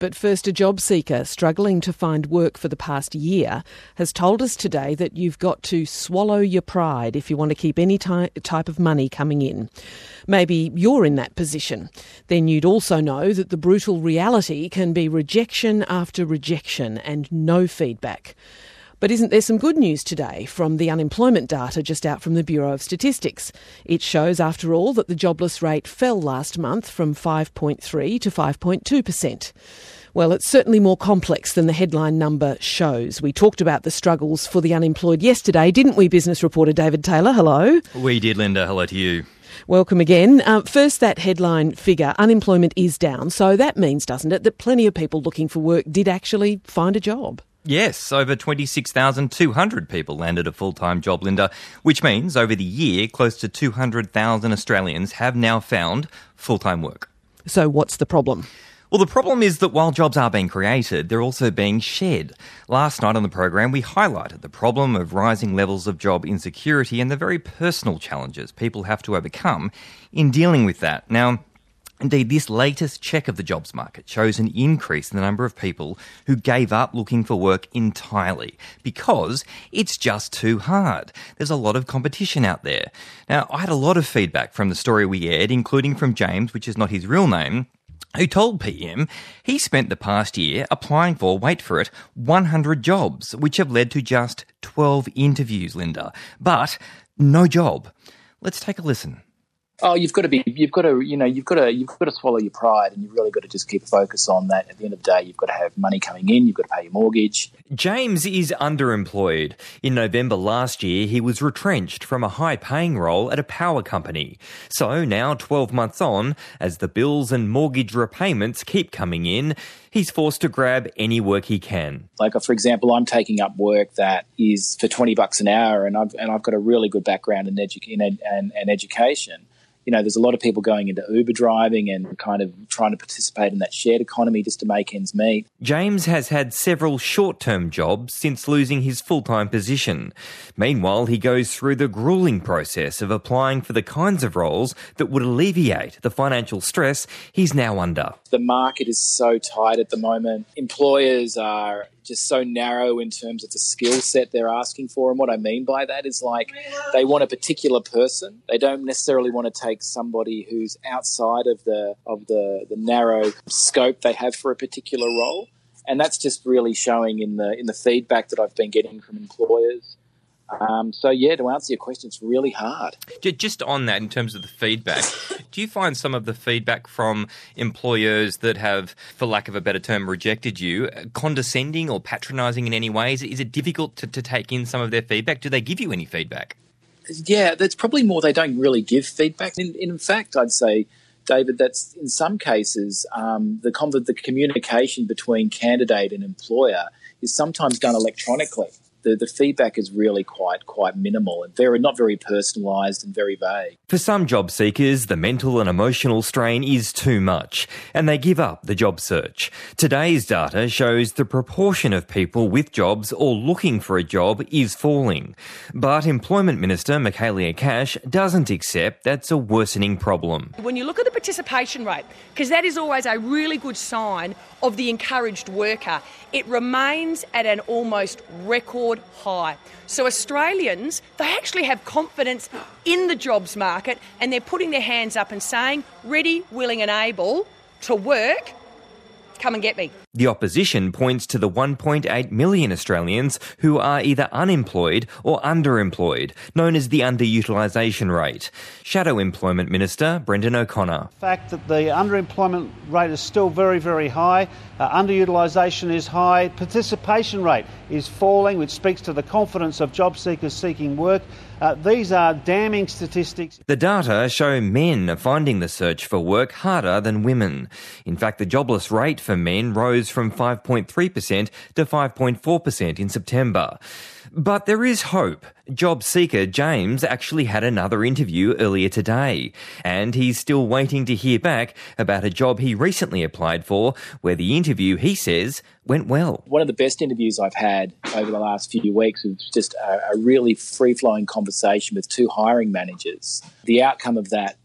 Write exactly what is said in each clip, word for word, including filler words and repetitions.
But first, a job seeker struggling to find work for the past year has told us today that you've got to swallow your pride if you want to keep any ty- type of money coming in. Maybe you're in that position. Then you'd also know that the brutal reality can be rejection after rejection and no feedback. But isn't there some good news today from the unemployment data just out from the Bureau of Statistics? It shows, after all, that the jobless rate fell last month from five point three to five point two percent. Well, it's certainly more complex than the headline number shows. We talked about the struggles for the unemployed yesterday, didn't we, business reporter David Taylor? Hello. We did, Linda. Hello to you. Welcome again. Uh, first, that headline figure, unemployment is down. So that means, doesn't it, that plenty of people looking for work did actually find a job? Yes, over twenty-six thousand two hundred people landed a full-time job, Linda, which means over the year, close to two hundred thousand Australians have now found full-time work. So what's the problem? Well, the problem is that while jobs are being created, they're also being shed. Last night on the program, we highlighted the problem of rising levels of job insecurity and the very personal challenges people have to overcome in dealing with that. Now, indeed, this latest check of the jobs market shows an increase in the number of people who gave up looking for work entirely because it's just too hard. There's a lot of competition out there. Now, I had a lot of feedback from the story we aired, including from James, which is not his real name, who told P M he spent the past year applying for, wait for it, one hundred jobs, which have led to just twelve interviews, Linda, but no job. Let's take a listen. Oh, you've got to be, you've got to, you know, you've got to, you've got to swallow your pride, and you've really got to just keep a focus on that. At the end of the day, you've got to have money coming in, you've got to pay your mortgage. James is underemployed. In November last year, he was retrenched from a high-paying role at a power company. So now, twelve months on, as the bills and mortgage repayments keep coming in, he's forced to grab any work he can. Like, for example, I'm taking up work that is for twenty bucks an hour, and I've and I've got a really good background in edu- in ed- and, and education. You know, there's a lot of people going into Uber driving and kind of trying to participate in that shared economy just to make ends meet. James has had several short-term jobs since losing his full-time position. Meanwhile, he goes through the gruelling process of applying for the kinds of roles that would alleviate the financial stress he's now under. The market is so tight at the moment. Employers are just so narrow in terms of the skill set they're asking for. And what I mean by that is, like, they want a particular person. They don't necessarily want to take somebody who's outside of the of the, the narrow scope they have for a particular role. And that's just really showing in the in the feedback that I've been getting from employers. Um, so, yeah, to answer your question, it's really hard. Just on that, in terms of the feedback, do you find some of the feedback from employers that have, for lack of a better term, rejected you, condescending or patronising in any ways? Is it difficult to, to take in some of their feedback? Do they give you any feedback? Yeah, that's probably more they don't really give feedback. In, in fact, I'd say, David, that's in some cases um, the, con- the communication between candidate and employer is sometimes done electronically. The, the feedback is really quite quite minimal and very not very personalised and very vague. For some job seekers, the mental and emotional strain is too much, and they give up the job search. Today's data shows the proportion of people with jobs or looking for a job is falling. But Employment Minister Michaelia Cash doesn't accept that's a worsening problem. When you look at the participation rate, because that is always a really good sign of the encouraged worker, it remains at an almost record high. So Australians, they actually have confidence in the jobs market, and they're putting their hands up and saying, ready, willing and able to work, come and get me. The opposition points to the one point eight million Australians who are either unemployed or underemployed, known as the underutilisation rate. Shadow Employment Minister Brendan O'Connor. The fact that the underemployment rate is still very, very high, uh, underutilisation is high, participation rate is falling, which speaks to the confidence of job seekers seeking work. Uh, these are damning statistics. The data show men are finding the search for work harder than women. In fact, the jobless rate for men rose from five point three percent to five point four percent in September. But there is hope. Job seeker James actually had another interview earlier today, and he's still waiting to hear back about a job he recently applied for, where the interview, he says, went well. One of the best interviews I've had over the last few weeks was just a, a really free-flowing conversation with two hiring managers. The outcome of that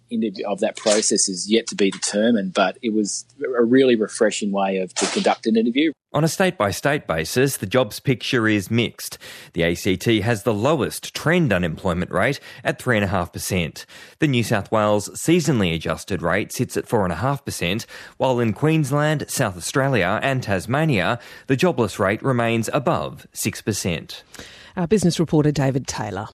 of that process is yet to be determined, but it was a really refreshing way of to conduct an interview. On a state-by-state basis, the jobs picture is mixed. The A C T has the lowest trend unemployment rate at three point five percent. The New South Wales seasonally adjusted rate sits at four point five percent, while in Queensland, South Australia and Tasmania, the jobless rate remains above six percent. Our business reporter David Taylor.